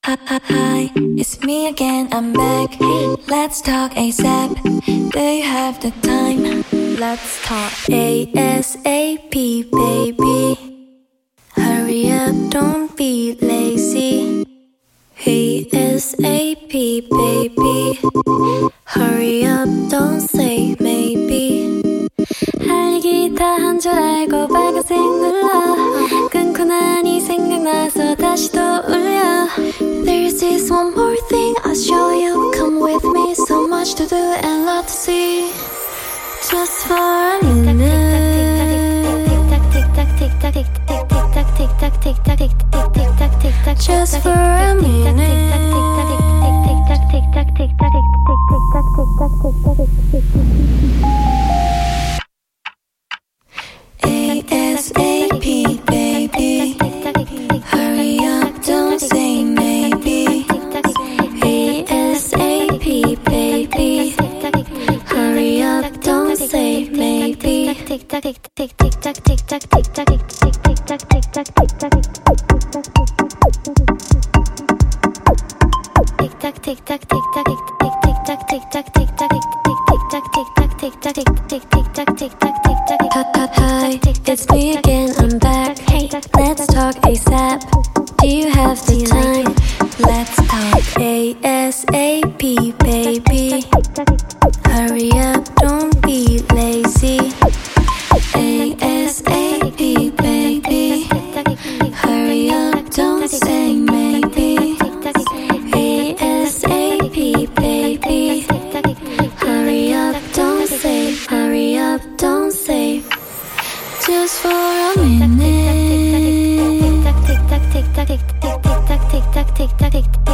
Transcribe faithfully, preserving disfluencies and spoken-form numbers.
Hi, it's me again, I'm back. Let's talk ASAP. Do you have the time? Let's talk ASAP, baby. Hurry up, don't be lazy. ASAP, baby. Hurry up, don't say maybe. 할 얘기 다 한 줄 알고 빨간색 눌러. 끊고 나니 생각나서 다시 또 울려. There's this one more thing I'll show you. Come with me, so much to do and lot to see. Just for a minute. Just for a minute. ASAP, baby. Hurry up, don't say maybe. ASAP, baby. Hurry up, don't say maybe. Tick tock, tick tick tick tock, tick tock, tick tock, tick tick tick tock, tick tock, tick tock, tick tock, tick tock, tick tock, tick tock, tick tock, tick tock, tick tock, tick tock, tick tock, tick tock, tick tock. Hi, it's me again, I'm back. Hey, let's talk ASAP. Do you have the time? Let's talk ASAP, baby. Hurry up, don't be lazy. ASAP, baby. Hurry up, don't say maybe. ASAP, baby. Hurry up, don't say. Hurry up, don't say. Just for a minute. Tick tock, tick tock, tick tock, tick tock, tick tock, tick tock, tick tock, tick tock, tick tock.